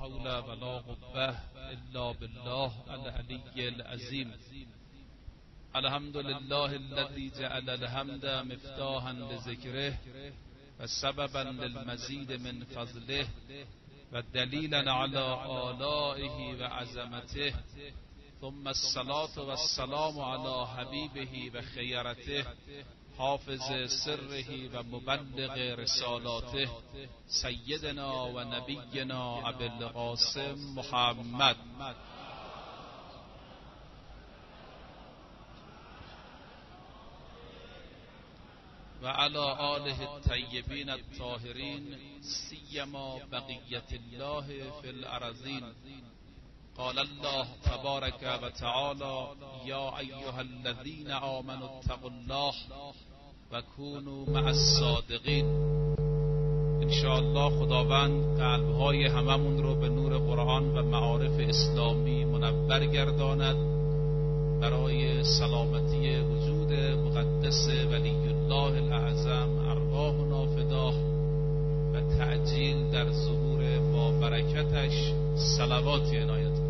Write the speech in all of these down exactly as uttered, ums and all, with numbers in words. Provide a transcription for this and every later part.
حول ولا قوة الا بالله العلی العظیم. الحمد لله الذي جعل الحمد مفتاحا لذکره و سببا للمزید من فضله و دلیلا علی آلائه و عظمته، ثم الصلاة والسلام علی حبیبه و خیرته حافظ سره و مبلغ رسالاته سیدنا و نبینا ابی القاسم محمد و علی آله الطیبین الطاهرین سیما بقیت الله فی الارضین. قال الله تبارک و تعالی یا ایها الذین آمنوا اتقوا الله و کونوا مع الصادقین. انشاءالله خداوند قلبهای هممون رو به نور قرآن و معارف اسلامی منور گرداند، برای سلامتی وجود مقدس ولی الله الاعظم ارواحنا فداه و تعجیل در ظهور با برکتش صلواتی عنایت.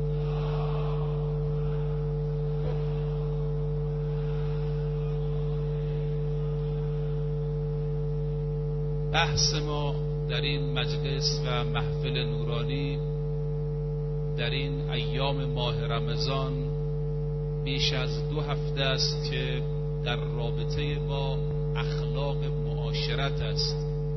بحث ما در این مجلس و محفل نورانی در این ایام ماه رمضان بیش از دو هفته است که در رابطه با اخلاق معاشرت است.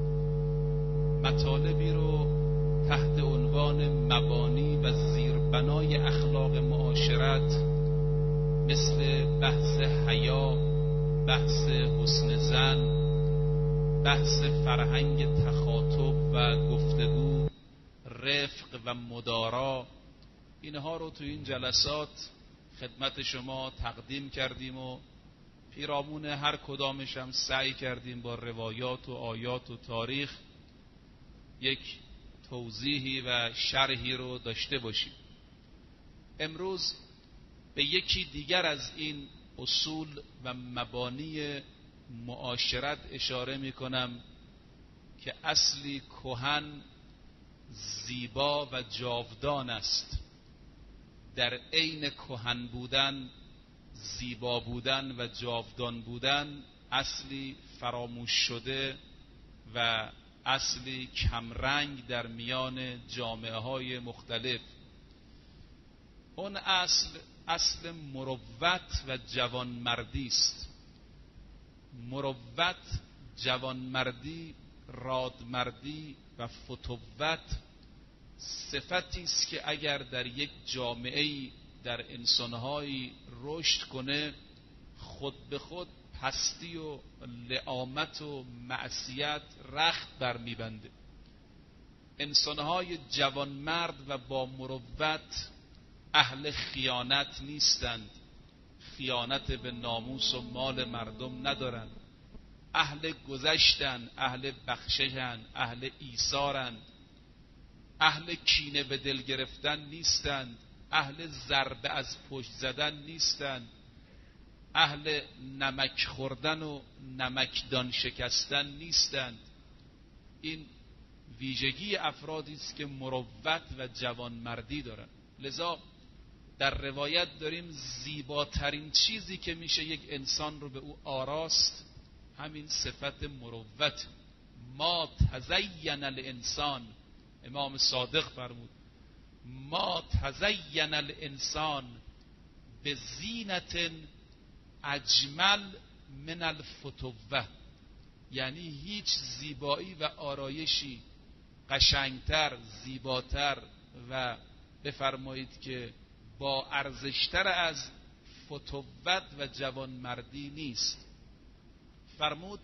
مطالبی رو تحت عنوان مبانی و زیربنای اخلاق معاشرت مثل بحث حیا، بحث حسن زن، بحث فرهنگ تخاطب و گفتگو، رفق و مدارا، اینها رو تو این جلسات خدمت شما تقدیم کردیم و پیرامون هر کدامش هم سعی کردیم با روایات و آیات و تاریخ یک توضیحی و شرحی رو داشته باشیم. امروز به یکی دیگر از این اصول و مبانی معاشرت اشاره می کنم که اصلی کهن، زیبا و جاودان است. در عین کهن بودن، زیبا بودن و جاودان بودن اصلی فراموش شده و اصلی کمرنگ در میان جامعه های مختلف. اون اصل اصل مروت و جوانمردی است. مروت، جوانمردی، رادمردی و فتوت صفتی است که اگر در یک جامعه‌ای در انسان‌هایی رشد کنه، خود به خود پستی و لعامت و معصیت رخت بر میبنده. انسان‌های جوانمرد و با مروت اهل خیانت نیستند، خیانت به ناموس و مال مردم ندارند، اهل گذشتن، اهل بخششن، اهل ایثارند، اهل کینه به دل گرفتن نیستند، اهل ضربه از پشت زدن نیستند، اهل نمک خوردن و نمکدان شکستن نیستند. این ویژگی افرادی است که مروت و جوانمردی دارند. لذا در روایت داریم زیباترین چیزی که میشه یک انسان رو به او آراست همین صفت مروت. ما تزین الانسان، امام صادق فرمود ما تزین الانسان به زینت اجمل من الفتوه، یعنی هیچ زیبایی و آرایشی قشنگتر، زیباتر و بفرمایید که با ارزشتر از فتوت و جوانمردی نیست. فرمود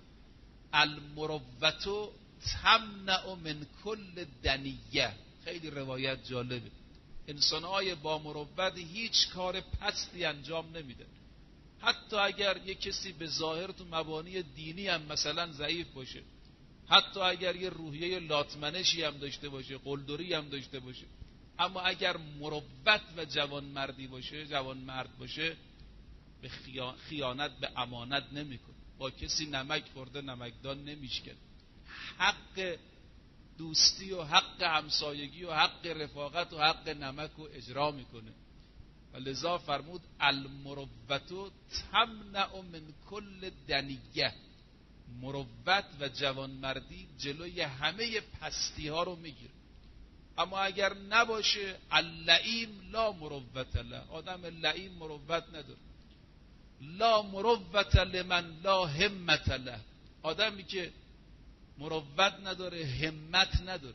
المروت تمنع من کل دنیه. خیلی روایت جالبه. انسان‌های با مروت هیچ کار پستی انجام نمیدن. حتی اگر یک کسی به ظاهر تو مبانی دینی هم مثلا ضعیف باشه، حتی اگر یه روحیه لاتمنشی هم داشته باشه، قلدری هم داشته باشه، اما اگر مروت و جوانمردی باشه، جوانمرد باشه، به خیانت به امانت نمیکنه، با کسی نمک خورده نمکدان نمیشکنه، حق دوستی و حق همسایگی و حق رفاقت و حق نمک رو اجرا میکنه. و لذا فرمود المروت تمنع من کل دنیه، مروت و جوانمردی جلوی همه پستی ها رو میگیره. اما اگر نباشه اللئیم لا مروت له، آدم لئیم مروت نداره. لا مروت لمن لا همت له، آدمی که مروت نداره همت نداره،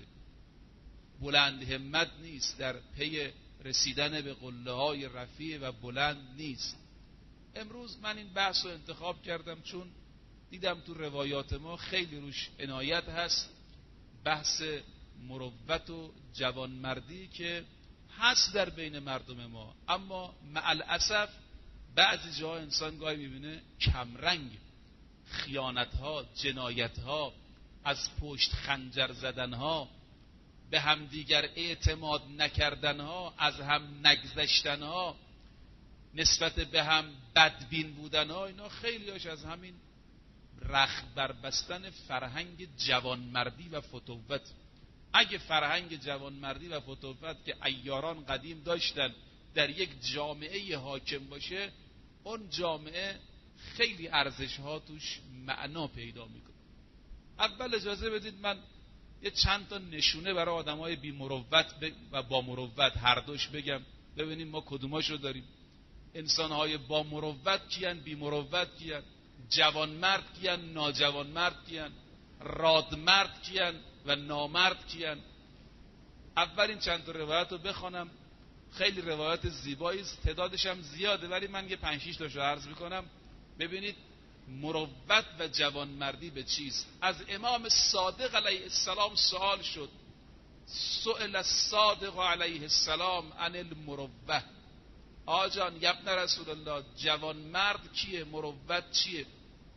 بلند همت نیست، در پی رسیدن به قله های رفیع و بلند نیست. امروز من این بحث رو انتخاب کردم چون دیدم تو روایات ما خیلی روش عنایت هست، بحث مروت و جوانمردی که هست در بین مردم ما، اما مع الاسف بعضی جاها انسان گاهی میبینه کمرنگ، خیانت ها، جنایت ها، از پشت خنجر زدن ها، به هم دیگر اعتماد نکردن ها، از هم نگذشتن ها، نسبت به هم بدبین بودن ها، اینا خیلی هاش از همین رخت بربستن فرهنگ جوانمردی و فتوت. اگه فرهنگ جوانمردی و فتوت که عیاران قدیم داشتن در یک جامعه حاکم باشه، اون جامعه خیلی ارزش ها توش معنا پیدا میکنه. اول اجازه بدید من یه چند تا نشونه برای آدمای بی مروت و با مروت هر دوش بگم، ببینیم ما کدوماشو داریم. انسانهای با مروت کیان، بی مروت کیان، جوانمرد کیان، ناجوانمرد کیان، رادمرد کیان و نامرد کیان. اول این چند تا روایت رو بخونم، خیلی روایت زیبایی است، تعدادش هم زیاده ولی من یه پنج شش تاشو عرض میکنم ببینید مروت و جوانمردی به چیست. از امام صادق علیه السلام سوال شد، سئل الصادق علیه السلام عن المروه، آجان یبن رسول الله جوانمرد کیه، مروت چیه؟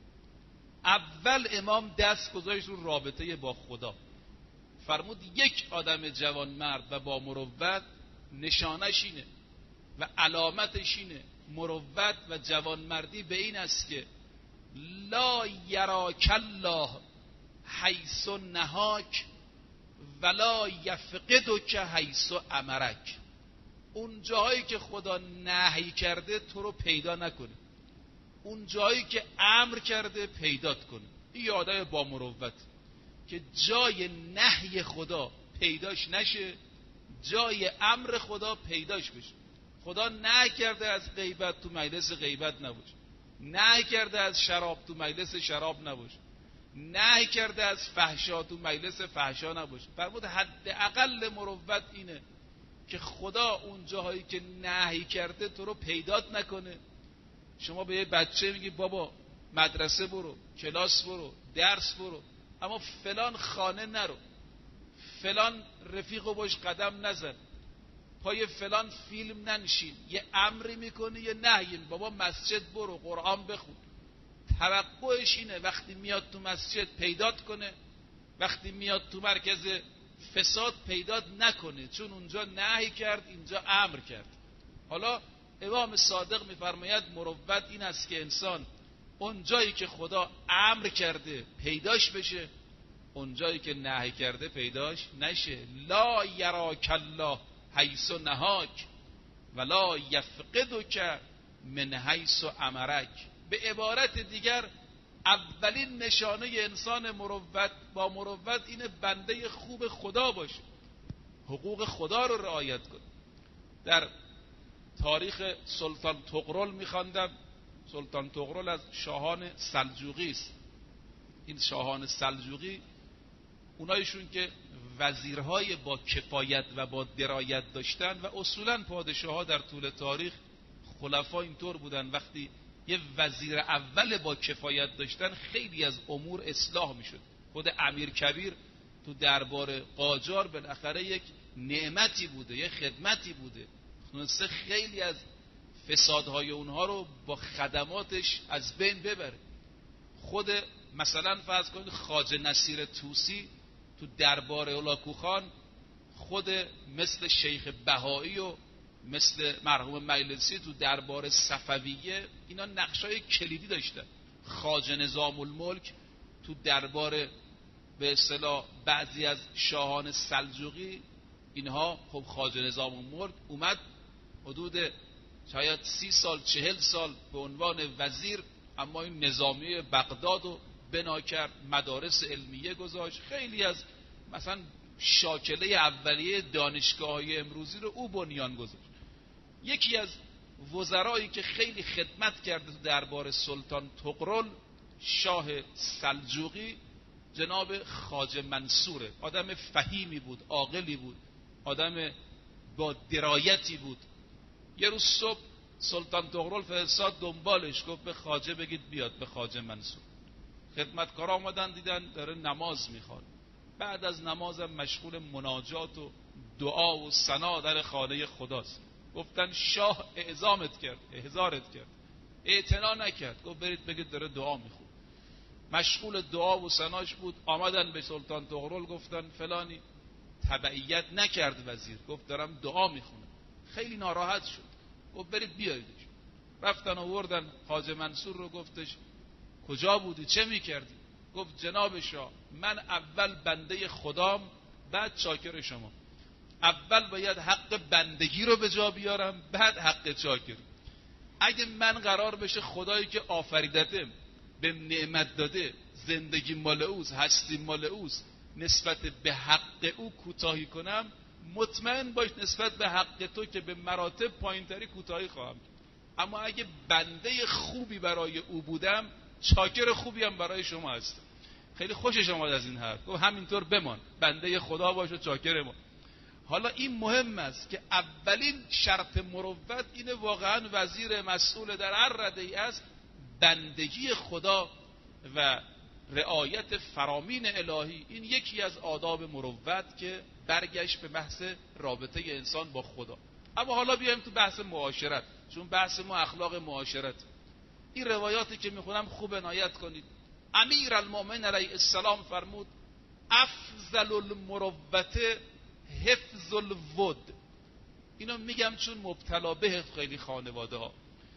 اول امام دست گذاشت رو رابطه با خدا، فرمود یک آدم جوانمرد و با مروت نشانش اینه و علامتش اینه، مروت و جوانمردی به این است که لا یراک الله حیث نهاک ولا یفقدک حیث امرک. اون جایی که خدا نهی کرده تو رو پیدا نکنه، اون جایی که امر کرده پیدات کنه. این یادای با مروت که جای نهی خدا پیداش نشه، جای امر خدا پیداش بشه. خدا نهی کرده از غیبت، تو مجلس غیبت نباش. نهی کرده از شراب، تو مجلس شراب نباش. نهی کرده از فحشا، تو مجلس فحشا نباش. فرمود حداقل مروت اینه که خدا اون جاهایی که نهی کرده تو رو پیدات نکنه. شما به یه بچه میگی بابا مدرسه برو، کلاس برو، درس برو، اما فلان خانه نرو، فلان رفیقو باش قدم نزن، پای فلان فیلم ننشین. یه امری میکنه یه نهی، بابا مسجد برو، قرآن بخون. توقعش اینه وقتی میاد تو مسجد پیدات کنه، وقتی میاد تو مرکز فساد پیدات نکنه، چون اونجا نهی کرد اینجا امر کرد. حالا امام صادق میفرماید مروت این است که انسان اون جایی که خدا امر کرده پیداش بشه، اون جایی که نهی کرده پیداش نشه. لا یراک الله حیث نهاک ولا یفقدک من حیث امرک. به عبارت دیگر اولین نشانه انسان مروت با مروت اینه بنده خوب خدا باشه، حقوق خدا رو رعایت کنه. در تاریخ سلطان طغرل میخواندم، سلطان طغرل از شاهان سلجوقی است. این شاهان سلجوقی اونایشون که وزیرهای با کفایت و با درایت داشتن، و اصولا پادشاه ها در طول تاریخ خلفا اینطور بودن، وقتی یه وزیر اول با کفایت داشتن خیلی از امور اصلاح میشد. خود امیر کبیر تو دربار قاجار بالاخره یک نعمتی بوده، یک خدمتی بوده، تونسته خیلی از فسادهای اونها رو با خدماتش از بین ببره. خود مثلا فرض کنید خواجه نصیر طوسی تو دربار هولاکوخان، خود مثل شیخ بهایی و مثل مرحوم مجلسی تو دربار صفویه، اینا نقشای کلیدی داشتن. خواجه نظام الملک تو دربار به اصطلاح بعضی از شاهان سلجوقی، اینها خب خواجه نظام الملک اومد حدود شاید سی سال چهل سال به عنوان وزیر، اما این نظامی بغداد رو بنا کرد، مدارس علمیه گذاشت، خیلی از مثلا شاکله اولیه دانشگاه‌های امروزی رو او بنیان گذاشت. یکی از وزرایی که خیلی خدمت کرده تو دربار سلطان طغرل شاه سلجوقی جناب خواجه منصوره. آدم فهیمی بود، عاقلی بود، آدم با درایتی بود. یه روز صبح سلطان طغرل فرستاد دنبالش، گفت به خواجه بگید بیاد، به خواجه منصور. خدمتکارا آمدن دیدن داره نماز میخواد. بعد از نمازم مشغول مناجات و دعا و ثنا در خانه خداست. گفتن شاه اعزامت کرد، احضارت کرد، اعتنا نکرد. گفت برید بگید داره دعا میخواد. مشغول دعا و ثناش بود. آمدن به سلطان طغرل گفتن فلانی تبعیت نکرد وزیر، گفت دارم دعا میخونم. خیلی ناراحت شد، گفت برید بیاییدش. رفتن آوردن خواجه منصور رو، گفتش کجا بودی، چه میکردی؟ گفت جناب شاه من اول بنده خدام بعد چاکر شما. اول باید حق بندگی رو به جا بیارم بعد حق چاکر. اگه من قرار بشه خدایی که آفریدته به نعمت داده، زندگی مال اوست، هستی مال اوست، نسبت به حق او کوتاهی کنم، مطمئن باش نسبت به حق تو که به مراتب پایینتری کوتاهی خواهم. اما اگه بنده خوبی برای او بودم، چاکر خوبی هم برای شما هستم. خیلی خوشش آمد از این حرف، گفت همینطور بمان، بنده خدا باش و چاکر ما. حالا این مهم است که اولین شرط مروت اینه، واقعا وزیر مسئول در هر رده‌ای است بندگی خدا و رعایت فرامین الهی. این یکی از آداب مروت که برگشت به بحث رابطه انسان با خدا. اما حالا بیایم تو بحث معاشرت، چون بحث ما اخلاق معاشرت. این روایاتی که میخونم خوب عنایت کنید. امیر المؤمنین علیه السلام فرمود افضل المروت حفظ الود. اینو میگم چون مبتلا به خیلی خانواده ها.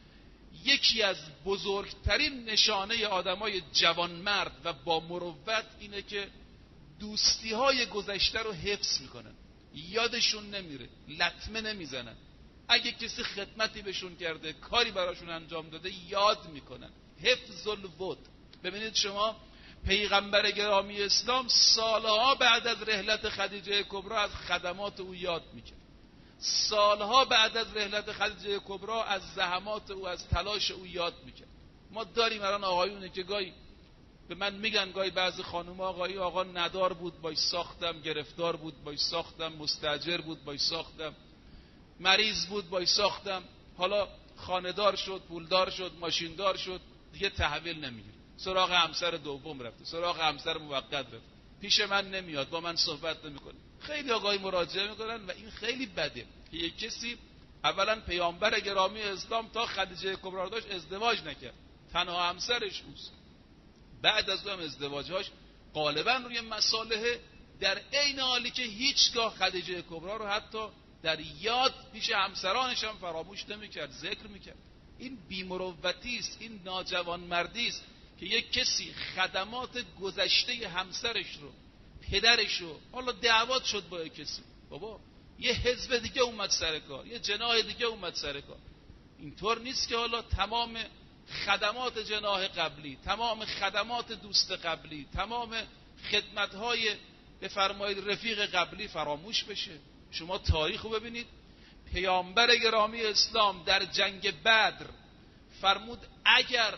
یکی از بزرگترین نشانه آدمای جوانمرد و با مروت اینه که دوستی های گذشته رو حفظ میکنن، یادشون نمیره، لطمه نمیزنن. اگه کسی خدمتی بهشون کرده، کاری براشون انجام داده، یاد میکنن. حفظ الود. ببینید شما پیغمبر گرامی اسلام سالها بعد از رحلت خدیجه کبری از خدمات او یاد میکرد. سالها بعد از رحلت خدیجه کبری از زحمات او، از تلاش او یاد میکرد. ما داریم الان آقایونه که گاهی به من میگن، گاهی بعضی خانوما آقایی آقا ندار بود باش ساختم، گرفتار بود باش ساختم، مستاجر بود باش ساختم، مریض بود باش ساختم، حالا خانه‌دار شد، پولدار شد، ماشیندار شد، دیگه تحویل نمیگیره، سراغ همسر دوم رفته، سراغ همسر موقت رفته، پیش من نمیاد، با من صحبت نمیکنه. خیلی آقای مراجعه میکنن و این خیلی بده که یک کسی اولا پیامبر گرامی اسلام تا خدیجه کبری داشت ازدواج نکرد، تنها همسرش اوست. بعد از اون ازدواجهاش غالبا روی مصالح، در عین حالی که هیچگاه خدیجه کبری رو حتی در یاد پیش همسرانش هم فراموش نمیکرد، ذکر میکرد. این بی‌مروتی است، این ناجوانمردی است که یک کسی خدمات گذشته همسرش رو، پدرش رو، حالا دعوت شد با یک کسی، بابا یه حزب دیگه اومد سر کار، یه جناح دیگه اومد سر کار. اینطور نیست که حالا تمام خدمات جناح قبلی، تمام خدمات دوست قبلی، تمام خدمت‌های بفرمایید رفیق قبلی فراموش بشه. شما تاریخ رو ببینید. پیامبر گرامی اسلام در جنگ بدر فرمود اگر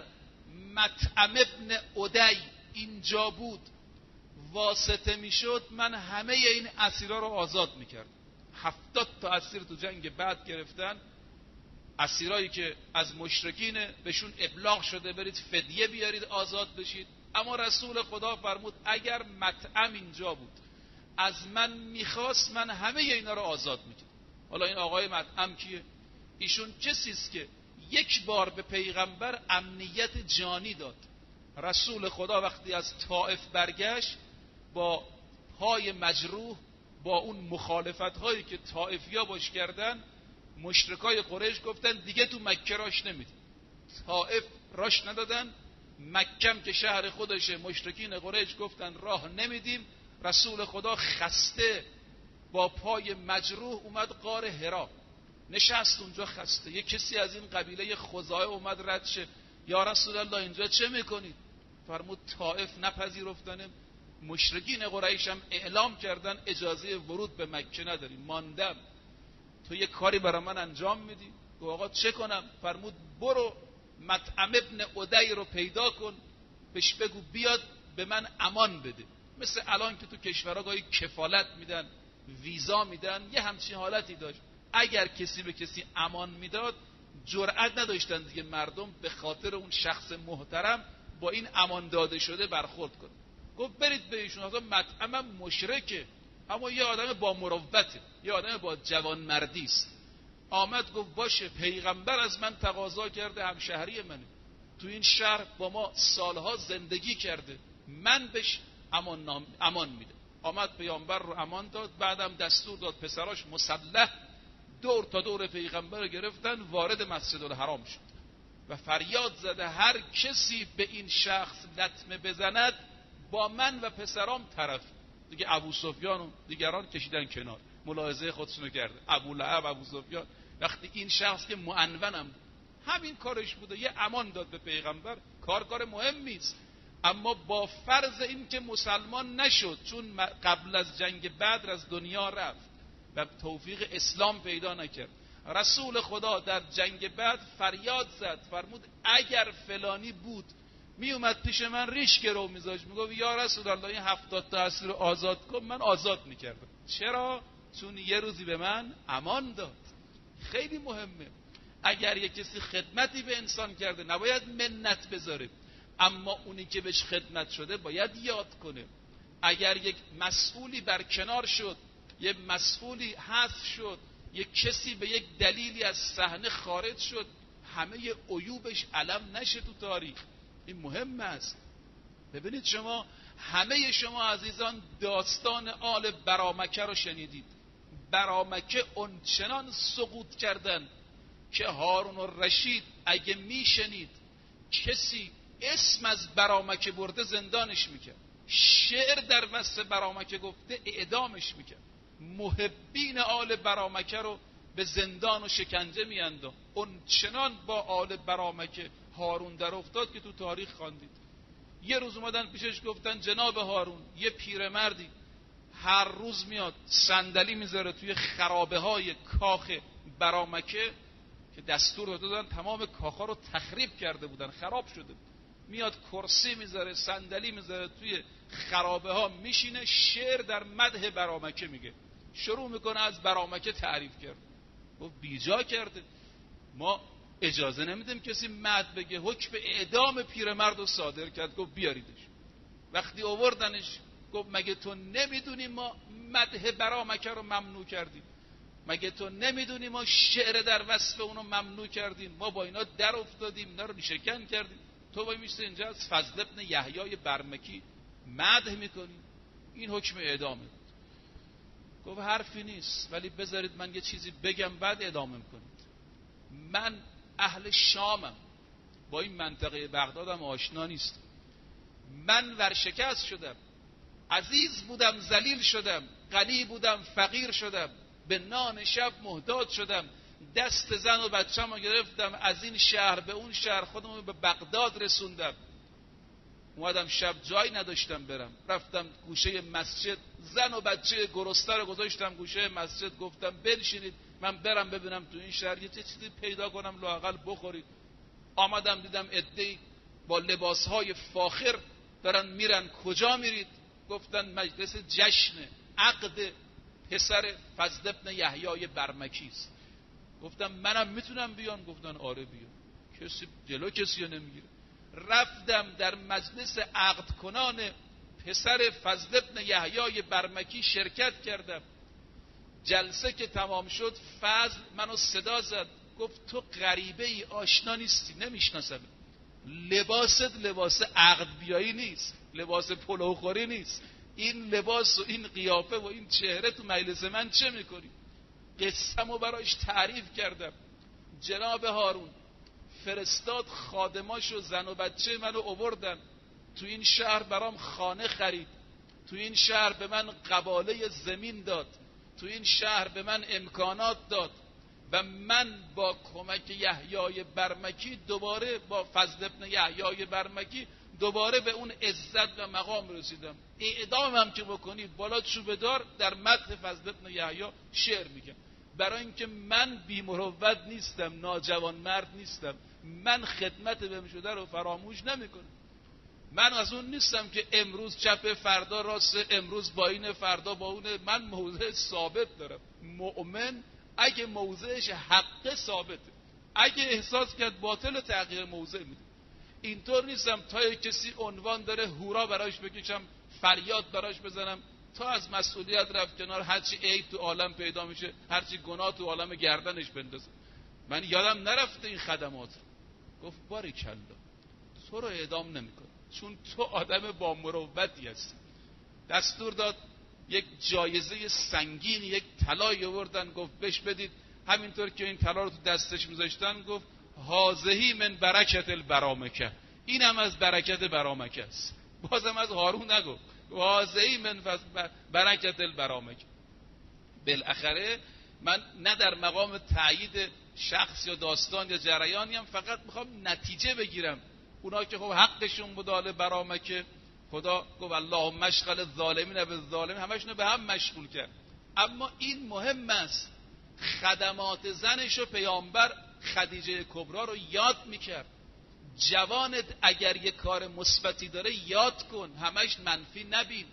مطعم ابن عدی اینجا بود واسطه میشد، من همه این اسیرا رو آزاد میکرد. هفتاد تا اسیر تو جنگ بدر گرفتن، اسیرایی که از مشرکین بهشون ابلاغ شده برید فدیه بیارید آزاد بشید. اما رسول خدا فرمود اگر مطعم اینجا بود از من میخواست، من همه اینا رو آزاد میکرد. حالا این آقای مطعم کیه؟ ایشون کسی است که یک بار به پیغمبر امنیت جانی داد. رسول خدا وقتی از طائف برگشت با پای مجروح، با اون مخالفت هایی که طائفیا باش کردن، مشرکای قریش گفتن دیگه تو مکه راش نمیدیم. طائف راش ندادن، مکم که شهر خودشه، مشرکین قریش گفتن راه نمیدیم. رسول خدا خسته با پای مجروح اومد غار حرا، نشست اونجا خسته. یک کسی از این قبیله خزاعه اومد رد شه، یا رسول الله اینجا چه میکنید؟ فرمود طائف نپذیرفتن. مشرکین قریش هم اعلام کردن اجازه ورود به مکه نداریم، ماندم. تو یه کاری برای من انجام میدی؟ گفت آقا چه کنم؟ فرمود برو مطعم ابن عدی رو پیدا کن، بهش بگو بیاد به من امان بده. مثل الان که تو کشورها گاهی کفالت میدن، ویزا میدن، یه همچین حالتی داشت. اگر کسی به کسی امان میداد جرئت نداشتن دیگه مردم به خاطر اون شخص محترم با این امان داده شده برخورد کنن. گفت برید به ایشون، اصلا مطعمم مشرکه اما یه آدم با مروته، یه آدم با جوانمردی است. آمد گفت باشه، پیغمبر از من تقاضا کرده، همشهری منه، تو این شهر با ما سالها زندگی کرده، من بهش امان, نام... امان میده. آمد پیامبر رو امان داد، بعدم دستور داد پسراش مسلح دور تا دور پیغمبر رو گرفتن، وارد مسجد الحرام شد و فریاد زده هر کسی به این شخص لطمه بزند با من و پسرام طرف. دیگه ابو سفیان و دیگران کشیدن کنار، ملاحظه خودشونو کرده. ابو لهب، ابو سفیان، وقتی این شخص که معنونم همین کارش بوده، یه امان داد به پیغمبر، کار کار مهمی است، اما با فرض این که مسلمان نشد، چون قبل از جنگ بدر از دنیا رفت و توفیق اسلام پیدا نکرد. رسول خدا در جنگ بدر فریاد زد، فرمود اگر فلانی بود می اومد پیش من ریش گرو میذاشت، میگفت یا رسول الله این هفتاد تا اسیر رو آزاد کن، من آزاد میکردم. چرا؟ چون یه روزی به من امان داد. خیلی مهمه. اگر یک کسی خدمتی به انسان کرده نباید منت بذاره، اما اونی که بهش خدمت شده باید یاد کنه. اگر یک مسئولی برکنار شد، یک مسئولی حذف شد، یک کسی به یک دلیلی از صحنه خارج شد، همه عیوبش علم نشه تو تاریخ. این مهم است. ببینید شما همه شما عزیزان داستان آل برامکه رو شنیدید. برامکه اونچنان سقوط کردن که هارون الرشید اگه میشنید کسی اسم از برامکه برده زندانش میکرد، شعر در وصف برامکه گفته اعدامش میکرد. محبین آل برامکه رو به زندان و شکنجه میانداخت. اونچنان با آل برامکه هارون در افتاد که تو تاریخ خواندید. یه روز اومدن پیشش گفتن جناب هارون، یه پیرمردی هر روز میاد صندلی میذاره توی خرابه های کاخ برامکه که دستور داده دادن تمام کاخا رو تخریب کرده بودن، خراب شده بود. میاد کرسی میذاره، صندلی میذاره توی خرابه ها میشینه، شعر در مدح برامکه میگه، شروع میکنه از برامکه تعریف کرد. گفت بیجا کرده، ما اجازه نمیدیم کسی مدح بگه. حکم اعدام پیرمرد رو صادر کرد، گفت بیاریدش. وقتی آوردنش گفت مگه تو نمیدونی ما مدح برامکه رو ممنوع کردیم؟ مگه تو نمیدونی ما شعر در وصف اونو ممنوع کردیم؟ ما با اینا در افتادیم، اینا رو ریشه‌کن کردیم، تو باید میشه اینجا از فضل ابن یحیی برمکی مدح میکنی؟ این حکم اعدامه. گفت حرفی نیست، ولی بذارید من یه چیزی بگم بعد اعدام کنید. من اهل شامم، با این منطقه بغدادم آشنا نیست. من ورشکست شدم، عزیز بودم ذلیل شدم، غنی بودم فقیر شدم، به نان شب محتاج شدم، دست زن و بچه‌مو گرفتم، از این شهر به اون شهر خودمو به بغداد رسوندم. اومدم شب جایی نداشتم برم، رفتم گوشه مسجد، زن و بچه گرسنه رو گذاشتم گوشه مسجد، گفتم بنشینید من برم ببینم تو این شهر یه چیزی پیدا کنم لااقل بخورید. آمدم دیدم عده‌ای با لباسهای فاخر دارن میرن. کجا میرید؟ گفتن مجلس جشن عقد پسر فضل ابن یحیی برمکی است. گفتم منم میتونم بیام؟ گفتن آره بیا، کسی جلو کسی رو نمیگیره. رفتم در مجلس عقد کنان پسر فضل ابن یحیی برمکی شرکت کردم. جلسه که تمام شد فضل منو صدا زد، گفت تو غریبه ای، آشنا نیستی، نمیشناسم. لباست لباس عقد بیایی نیست، لباس پلوخوری نیست. این لباس و این قیافه و این چهره تو مجلس من چه میکنی؟ قصه‌مو برایش تعریف کردم. جناب هارون، فرستاد خادماشو، زن و بچه منو آوردن تو این شهر، برام خانه خرید، تو این شهر به من قباله زمین داد، تو این شهر به من امکانات داد و من با کمک یحیای برمکی دوباره، با فضل ابن یحیای برمکی دوباره به اون عزت و مقام رسیدم. اعدام هم که بکنی بالا چوبه دار، در مدح فضل ابن یحیی شعر میگم، برای اینکه من بی مروت نیستم، ناجوان مرد نیستم، من خدمت بهم شده رو فراموش نمیکنم. من از اون نیستم که امروز چپ فردا راست، امروز با این فردا با اونه. من موضع ثابت دارم. مؤمن اگه موضعش حق ثابته، اگه احساس کرد باطل تغییر موضع میده. اینطور نیستم تا کسی عنوان داره هورا براش بکشم، فریاد براش بزنم، تا از مسئولیت رفت کنار، هرچی عیب تو عالم پیدا میشه، هرچی گناه تو عالم گردنش بندازه. من یادم نرفته این خدمات رو. گفت باریکلا، تو رو اعدام نمیکنه چون تو آدم با مروتی هستی. دستور داد یک جایزه سنگین، یک طلای آوردن، گفت بهش بدید. همینطور که این طلا رو تو دستش میذاشتن گفت هازهی من برکت البرامکه، این هم از برکت برامکه است. بازم از هارون نگفت، هازهی من برکت البرامکه. بالاخره من نه در مقام تایید شخص یا داستان یا جریانی هم، فقط میخوام نتیجه بگیرم. اونا که خب حقشون بود آل برامکه، خدا گفت اللهم مشغل الظالمین بالظالمین، همشون به هم مشغول کرد. اما این مهم است، خدمات زنشو پیامبر خدیجه کبرا رو یاد میکرد. جوانت اگر یک کار مثبتی داره یاد کن، همش منفی نبین.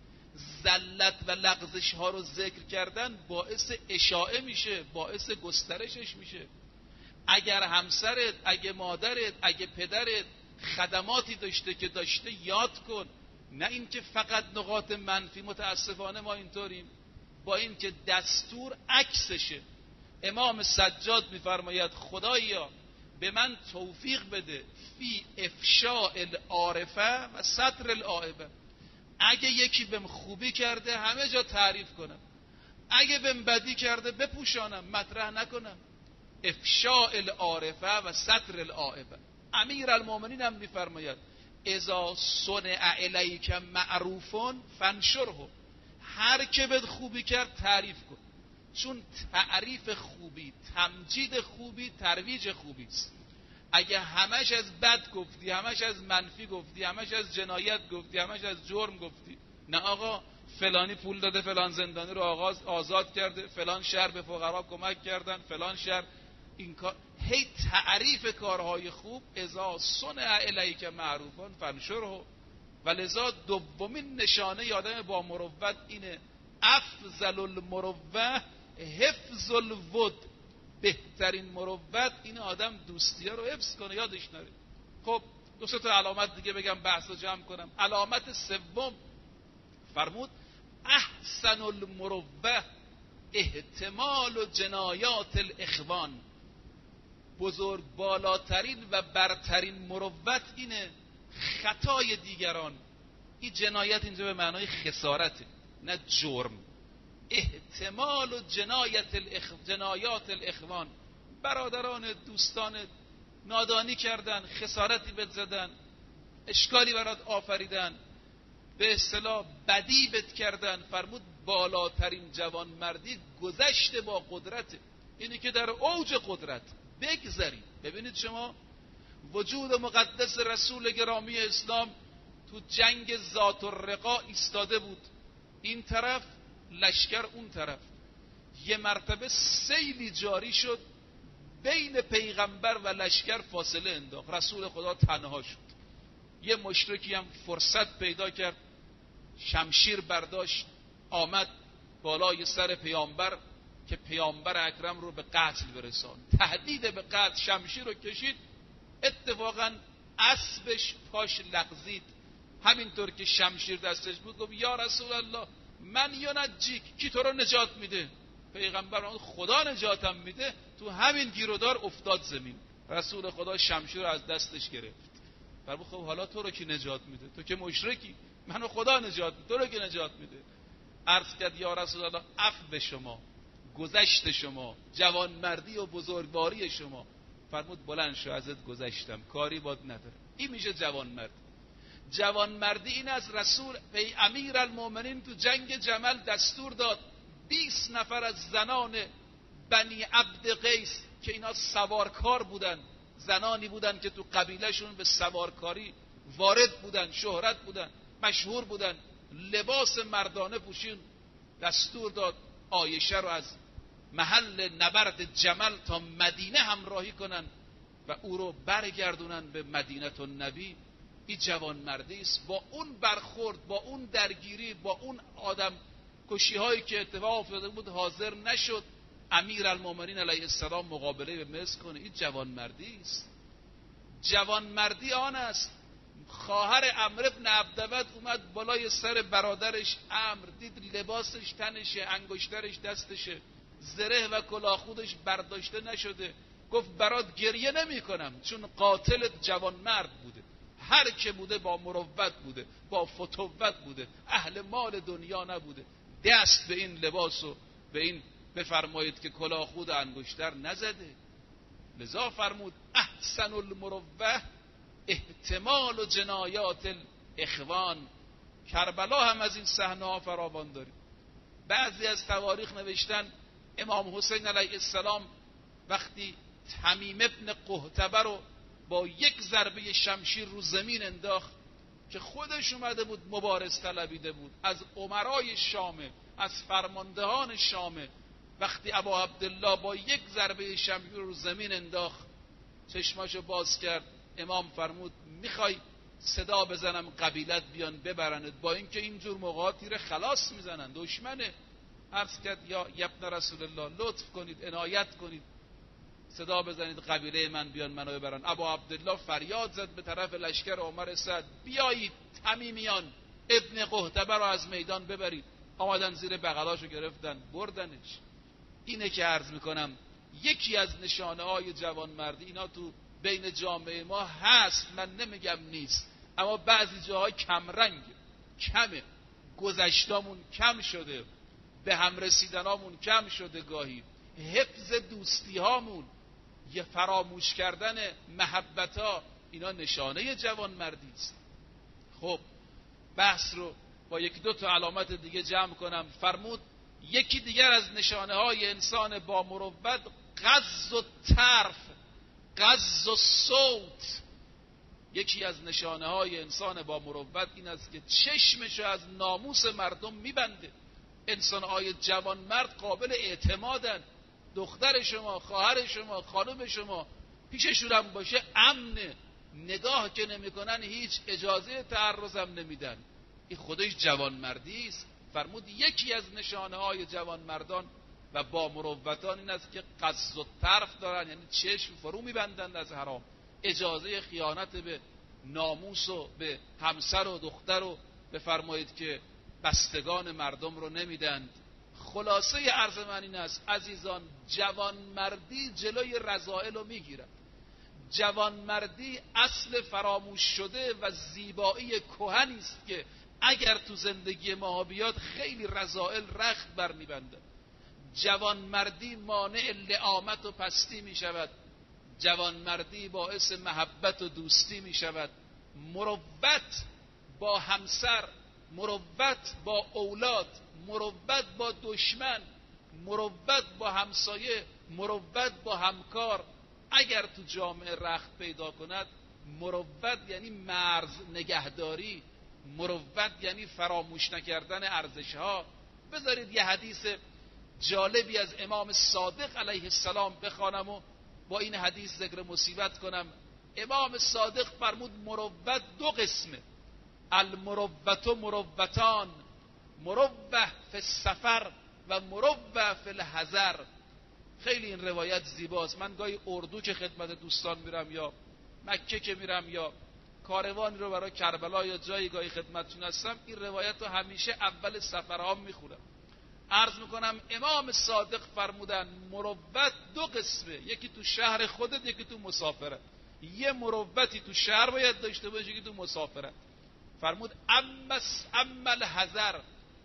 ذلت و لغزش ها رو ذکر کردن باعث اشاعه میشه، باعث گسترشش میشه. اگر همسرت، اگه مادرت، اگه پدرت خدماتی داشته که داشته یاد کن، نه اینکه فقط نقاط منفی. متاسفانه ما اینطوریم، با اینکه دستور عکسشه. امام سجاد میفرماید خدایا به من توفیق بده فی افشاء العارفه و ستر العائبه. اگه یکی بهم خوبی کرده همه جا تعریف کنم، اگه بهم بدی کرده بپوشانم، مطرح نکنم. افشاء العارفه و ستر العائبه. امیرالمومنین هم میفرماید اذا صنع الیک معروفون فانشره، هر که بهت خوبی کرد تعریف کن، چون تعریف خوبی، تمجید خوبی، ترویج خوبی است. اگه همش از بد گفتی، همش از منفی گفتی، همش از جنایت گفتی، همش از جرم گفتی، نه آقا فلانی پول داده، فلان زندانی رو آغاز آزاد کرده، فلان شهر به فقرا کمک کردن، فلان شهر این کار، هی تعریف کارهای خوب. اذا صنع الیک معروفان فانشره. ولذا دومین نشانه آدم با مروت اینه، افضل المروه حفظ الود. بهترین مروت این آدم دوستی ها رو حفظ کنه، یادش نره. خب دو سه تا علامت دیگه بگم بحث رو جمع کنم. علامت سوم فرمود احسن المروه احتمال و جنایات الاخوان. بزرگ بالاترین و برترین مروت اینه خطای دیگران. این جنایت اینجا به معنای خسارته، نه جرم. احتمال و جنایت الاخ... جنایات الاخوان. برادران، دوستان نادانی کردن، خسارتی بهت زدن، اشکالی برات آفریدن، به اصطلاح بدی بهت کردن. فرمود بالاترین جوانمردی گذشته با قدرت، اینی که در اوج قدرت بگذری. ببینید شما وجود مقدس رسول گرامی اسلام تو جنگ ذات الرقاع ایستاده بود، این طرف لشکر اون طرف. یه مرتبه سیلی جاری شد بین پیغمبر و لشکر، فاصله انداخت، رسول خدا تنها شد. یه مشرکی هم فرصت پیدا کرد، شمشیر برداشت، آمد بالای سر پیامبر که پیامبر اکرم رو به قتل برسان. تهدید به قتل، شمشیر رو کشید، اتفاقا اسبش پاش لغزید. همینطور که شمشیر دستش بود گفت یا رسول الله من ینجیک، کی تو رو نجات میده؟ پیغمبر اون خدا نجاتم میده. تو همین گیرودار افتاد زمین. رسول خدا شمشیر رو از دستش گرفت. فرمود خب حالا تو رو کی نجات میده؟ تو که مشرکی، منو خدا نجات میده، تو رو کی نجات میده؟ عرض کرد یا رسول الله عفو به شما، گذشت شما، جوانمردی و بزرگواری شما. فرمود بلند شو، ازت گذشتم، کاری باد نداره. این میشه جوانمرد. جوانمردی این از رسول ای امیرالمومنین تو جنگ جمل دستور داد بیست نفر از زنان بنی عبد قیس که اینا سوارکار بودن، زنانی بودن که تو قبیلهشون به سوارکاری وارد بودن، شهرت بودن، مشهور بودن، لباس مردانه پوشین، دستور داد عایشه رو از محل نبرد جمل تا مدینه همراهی کنن و او رو برگردونن به مدینه النبی. این جوانمردی است. با اون برخورد، با اون درگیری، با اون آدم کشی هایی که اتفاق افتاده بود حاضر نشد امیرالمومنین علیه السلام مقابله به مصر کنه. این جوانمردی است. جوانمردی آن است خواهر عمرو بن عبدود اومد بالای سر برادرش عمرو، دید لباسش تنشه، انگشترش دستشه، زره و کلاهخودش برداشته نشده، گفت برات گریه نمی کنم چون قاتلت جوانمرد بوده، هر که بوده با مروت بوده، با فتوت بوده، اهل مال دنیا نبوده، دست به این لباس و به این بفرمایید که کلاهخود انگشتر نزده. لذا فرمود احسن المروه احتمال و جنایات الاخوان. کربلا هم از این صحنه ها فراوان داریم. بعضی از تواریخ نوشتن امام حسین علیه السلام وقتی تمیم ابن قحطبه رو با یک ضربه شمشیر رو زمین انداخت که خودش اومده بود مبارز طلبیده بود، از امرای شامه، از فرماندهان شامه، وقتی ابا عبدالله با یک ضربه شمشیر رو زمین انداخت چشماشو باز کرد، امام فرمود میخوای صدا بزنم قبیلت بیان ببرند، با اینکه اینجور موقعات تیر خلاص میزنن دشمنه. عرض کرد یا ابن رسول الله لطف کنید عنایت کنید صدا بزنید قبیله من بیان منو ببرن. ابا عبدالله فریاد زد به طرف لشکر عمر سعد بیایید تمیمیان ابن قحطبه رو از میدان ببرید. آمدن زیر بغلاشو گرفتن بردنش. اینه که عرض میکنم یکی از نشانه های جوانمردی اینا تو بین جامعه ما هست، من نمیگم نیست، اما بعضی جاهای کمرنگ، کمه، گذشتامون کم شده، به هم رسیدنامون کم شده، گاهی حفظ دوستی هامون، یه فراموش کردن محبت ها، اینا نشانه جوانمردی است. خب بحث رو با یک دو تا علامت دیگه جمع کنم. فرمود یکی دیگر از نشانه های انسان با مروت غض و طرف، غض و صوت. یکی از نشانه های انسان با مروت این است که چشمشو از ناموس مردم میبنده. انسان های جوانمرد قابل اعتمادن، دختر شما، خواهر شما، خانم شما پیششون هم باشه امنه، نگاه که نمیکنن هیچ اجازه تعرض هم نمیدن. این خودش جوانمردی است. فرمود یکی از نشانه های جوانمردان و با مروتان این است که قصد و طرف دارن، یعنی چشم فرو میبندند از حرام، اجازه خیانت به ناموس و به همسر و دختر و بفرمایید که بستگان مردم رو نمیدند. خلاصه عرض من این است عزیزان، جوانمردی جلوی رذائل رو میگیرد. جوانمردی اصل فراموش شده و زیبایی کهنی است که اگر تو زندگی ما بیاد خیلی رذائل رخت بر میبنده. جوانمردی مانع لعامت و پستی می شود. جوانمردی باعث محبت و دوستی می شود. مروت با همسر، مروت با اولاد، مروت با دشمن، مروت با همسایه، مروت با همکار اگر تو جامعه رخت پیدا کند، مروت یعنی مرز نگهداری، مروت یعنی فراموش نکردن ارزش‌ها. بذارید یه حدیث جالبی از امام صادق علیه السلام بخوانم و با این حدیث ذکر مصیبت کنم. امام صادق فرمود مروت دو قسمه، المروت مروتان، مروه فی السفر و مروه فی الحضر. خیلی این روایت زیباست. من گاهی اردو که خدمت دوستان میرم یا مکه که میرم یا کاروانی رو برای کربلا یا جایی گاهی خدمتشون هستم، این روایت رو همیشه اول سفرهام میخونم. عرض میکنم امام صادق فرمودن مروت دو قسمه، یکی تو شهر خودت، یکی تو مسافرت. یه مروتی تو شهر باید داشته باشی، یکی تو مسافرت. فرمود اما اما الحذر،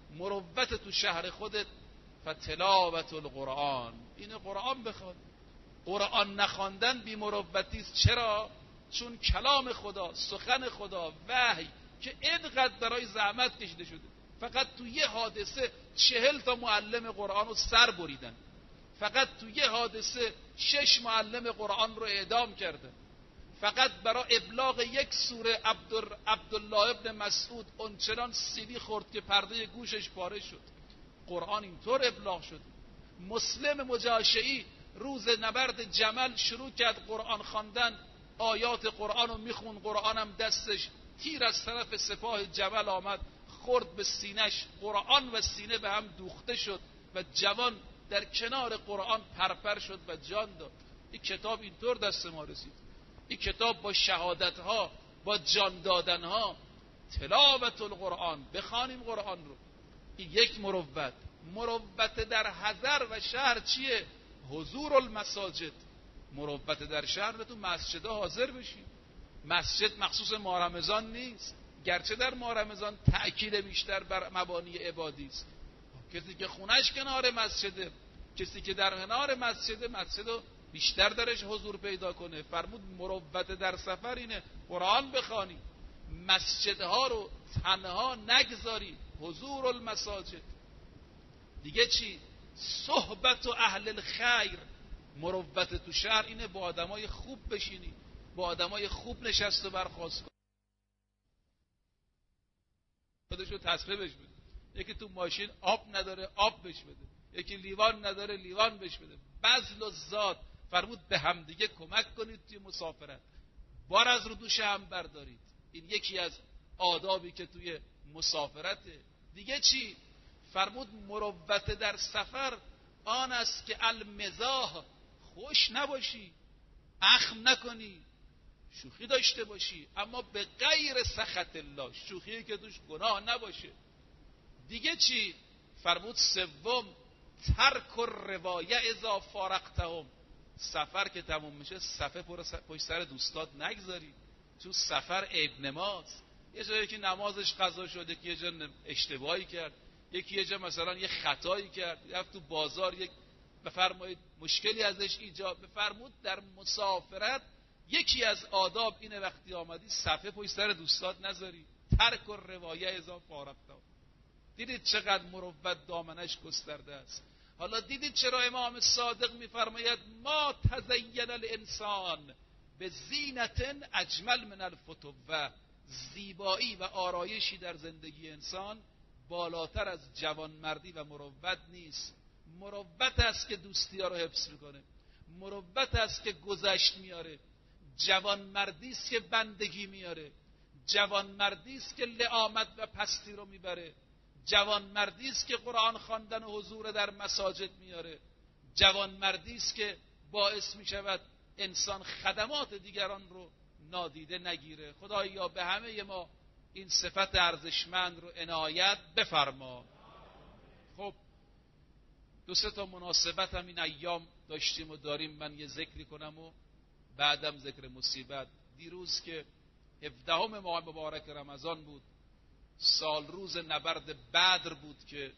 مروت تو شهر خودت فتلاوت القرآن، این قرآن بخوان. قرآن نخواندن بی مروتی است. چرا؟ چون کلام خدا، سخن خدا، وحی که اینقدر برای زحمت کشیده شده، فقط تو یه حادثه چهل تا معلم قرآن رو سر بریدن، فقط تو یه حادثه شش معلم قرآن رو اعدام کردن، فقط برای ابلاغ یک سوره عبدالله ابن مسعود اونچنان سیلی خورد که پرده گوشش پاره شد. قرآن اینطور ابلاغ شد. مسلم مجاشعی روز نبرد جمل شروع کرد قرآن خواندن، آیات قرآن رو میخون، قرآن هم دستش، تیر از طرف سپاه جمل آمد خورد به سینش، قرآن و سینه به هم دوخته شد و جوان در کنار قرآن پرپر شد و جان داد. این کتاب اینطور دست ما رسید. این کتاب با شهادت ها، با جان دادن ها، تلاوت القرآن، بخوانیم قرآن رو. این یک مروت. مروت در حضر و شهر چیه؟ حضور المساجد. مروت در شهر تو مسجد حاضر بشیم. مسجد مخصوص ماه رمضان نیست، گرچه در ماه رمضان تأکید بیشتر بر مبانی عبادی است. کسی که خونش کنار مسجده، کسی که در کنار مسجده، مسجدو بیشتر درش حضور پیدا کنه. فرمود مروت در سفر اینه قرآن بخوانی، مسجدها رو تنها نگذاری، حضور المساجد. دیگه چی؟ صحبت و اهل الخیر. مروت تو شهر اینه با آدمای خوب بشینی، با آدمای خوب نشست و برخاست کن، خودشو تصفیه بش بده. یکی تو ماشین آب نداره آب بش بده، یکی لیوان نداره لیوان بش بده. بذل و زاد. فرمود به همدیگه کمک کنید توی مسافرت، بار از رو دوش هم بردارید. این یکی از آدابی که توی مسافرته. دیگه چی؟ فرمود مروت در سفر آن است که المزاح، خوش نباشی، اخم نکنی، شوخی داشته باشی، اما به غیر سخط الله، شوخی که توش گناه نباشه. دیگه چی؟ فرمود سوم ترک الروایه اذا فارقتهم. سفر که تموم میشه صفه پشت سر دوستات نگذاری، تو سفر عیب نماز. یه جایی که نمازش قضا شده، که یه جا اشتباهی کرد، یکی یه جا مثلا یه خطایی کرد، رفت تو بازار یک بفرمایید مشکلی ازش ایجاد. بفرمود در مسافرت یکی از آداب اینه وقتی آمدی صفه پشت سر دوستات نذاری. ترک الروایه اذا فارقتهم. دیدید چقدر مروت دامنش گسترده است. حالا دیدید چرا امام صادق میفرماید ما تزین الانسان به زینت اجمل من الفتوه. زیبایی و آرایشی در زندگی انسان بالاتر از جوانمردی و مروت نیست. مروت است که دوستی ها رو حفظ میکنه، مروت است که گذشت میاره، جوانمردی است که بندگی میاره، جوانمردی است که لعامت و پستی رو میبره، جوانمردی است که قرآن خواندن و حضور در مساجد میاره، جوانمردی است که باعث میشود انسان خدمات دیگران رو نادیده نگیره. خدایا به همه ما این صفت ارزشمند رو عنایت بفرما. خب دو سه تا مناسبت هم این ایام داشتیم و داریم. من یه ذکری کنم و بعدم ذکر مصیبت. دیروز که هفدهم ماه مبارک رمضان بود، سال روز نبرد بدر بود، که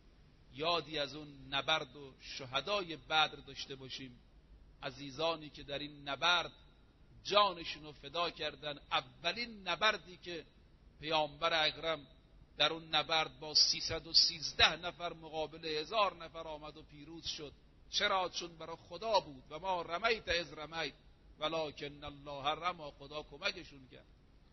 یادی از اون نبرد و شهدای بدر داشته باشیم. عزیزانی که در این نبرد جانشون رو فدا کردن. اولین نبردی که پیامبر اکرم در اون نبرد با سیصد و سیزده نفر مقابل هزار نفر آمد و پیروز شد. چرا؟ چون برای خدا بود. و ما رمیت از رمیت ولکن الله رمی. خدا کمکشون کرد.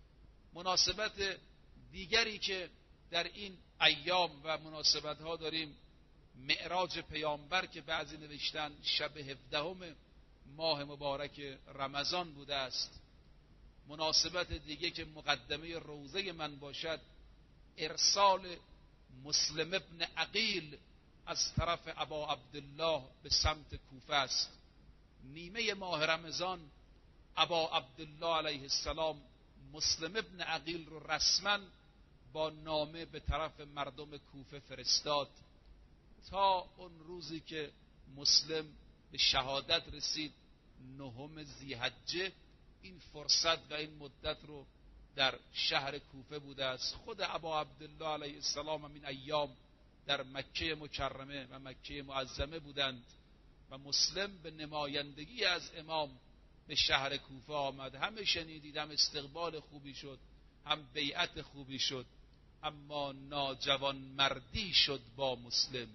مناسبت دیگری که در این ایام و مناسبت ها داریم، معراج پیامبر که بعضی نوشتن شب هفدهم ماه مبارک رمضان بوده است. مناسبت دیگه که مقدمه روزه من باشد، ارسال مسلم ابن عقیل از طرف ابا عبدالله به سمت کوفه است. نیمه ماه رمضان ابا عبدالله علیه السلام مسلم ابن عقیل رو رسما با نامه به طرف مردم کوفه فرستاد تا اون روزی که مسلم به شهادت رسید، نهم ذی‌حجه، این فرصت و این مدت رو در شهر کوفه بوده است. خود ابا عبدالله علیه السلام هم این ایام در مکه مکرمه و مکه معظمه بودند و مسلم به نمایندگی از امام به شهر کوفه آمد. همه شنیدید، هم استقبال خوبی شد، هم بیعت خوبی شد، اما ناجوان مردی شد با مسلم،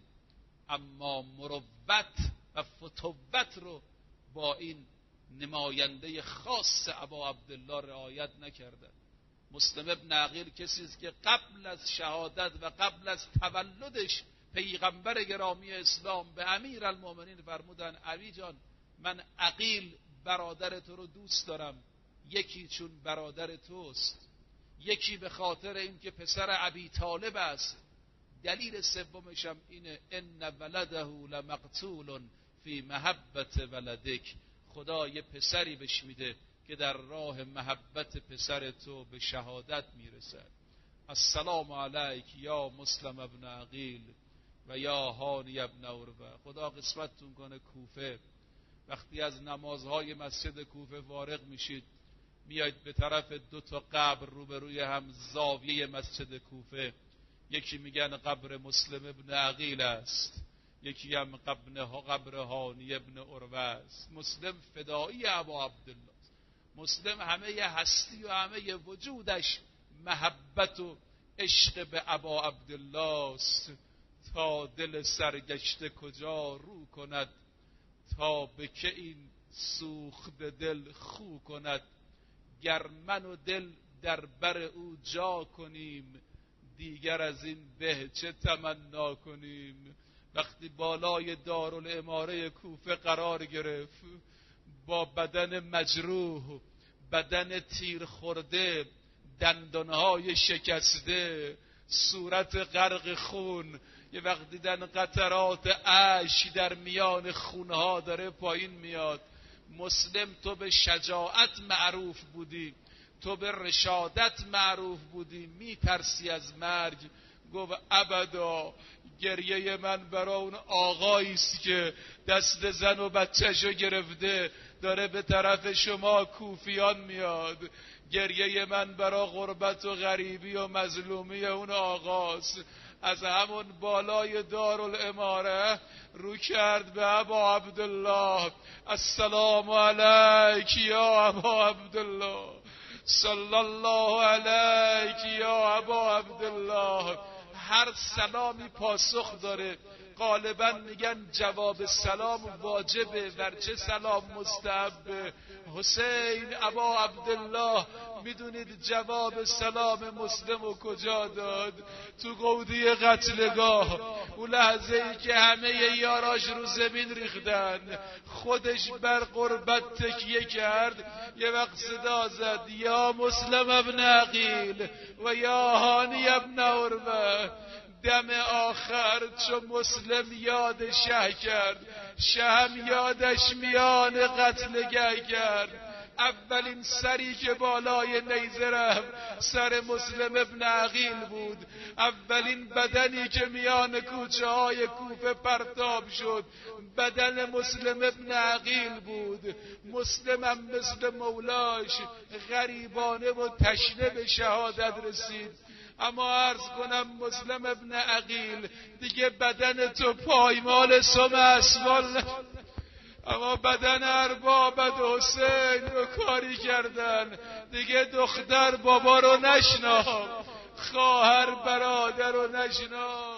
اما مروت و فتوت رو با این نماینده خاص ابا عبدالله رعایت نکردند. مسلم ابن عقیل کسی است که قبل از شهادت و قبل از تولدش پیغمبر گرامی اسلام به امیرالمومنین فرمودن علی جان، من عقیل برادر تو رو دوست دارم، یکی چون برادر توست، یکی به خاطر این که پسر ابی طالب است، دلیل سومش هم اینه ان ولده لمقتول فی محبت ولدک، خدا یه پسری بهش میده که در راه محبت پسر تو به شهادت میرسد. السلام علیک یا مسلم ابن عقیل و یا هانی ابن عروه. خدا قسمتتون کنه کوفه وقتی از نمازهای مسجد کوفه فارغ میشید میاید به طرف دو تا قبر روبروی هم زاویه مسجد کوفه، یکی میگن قبر مسلم ابن عقیل است، یکی هم قبر قبر هانی ابن عروه است. مسلم فدایی ابا عبدالله، مسلم همه هستی و همه وجودش محبت و عشق به ابا عبدالله است. تا دل سرگشته کجا رو کند، تا به که این سوخت دل خو کند، گر من و دل در بر او جا کنیم، دیگر از این به چه تمنا کنیم. وقتی بالای دارالاماره کوفه قرار گرفت با بدن مجروح، بدن تیر خورده، دندانهای شکسته، صورت غرق خون، یه وقت دیدن قطرات اشک در میان خونها داره پایین میاد. مسلم تو به شجاعت معروف بودی، تو به رشادت معروف بودی، میترسی از مرگ. گفت ابدا، گریه من برای اون آقایی است که دست زن و بچه‌شو گرفته داره به طرف شما کوفیان میاد. گریه من برای غربت و غریبی و مظلومی اون آقاست. از همون بالای دارالاماره رو کرد به ابا عبدالله، السلام علیک یا ابا عبدالله، صلی الله علیک یا ابا عبدالله. هر سلامی پاسخ داره، غالبا میگن جواب سلام واجبه، ورچه سلام مستحبه. حسین ابا عبدالله میدونید جواب سلام مسلم و کجا داد؟ تو گودی قتلگاه، اون لحظه ای که همه یاراش رو زمین ریختن، خودش بر قربت تکیه کرد، یه وقت صدا زد یا مسلم ابن عقیل و یا هانی ابن عروه. دم آخر چون مسلم یاد شه کرد، شه هم یادش میان قتلگاه کرد. اولین سری که بالای نیزه رفت سر مسلم ابن عقیل بود، اولین بدنی که میان کوچه های کوفه پرتاب شد بدن مسلم ابن عقیل بود. مسلم هم مثل مولاش غریبانه و تشنه به شهادت رسید. اما عرض کنم مسلم ابن عقیل دیگه بدن تو پایمال سم اسوال، اما بدن ارباب حسین رو کاری کردن. دیگه دختر بابا رو نشناخت، خواهر برادر رو نشناخت.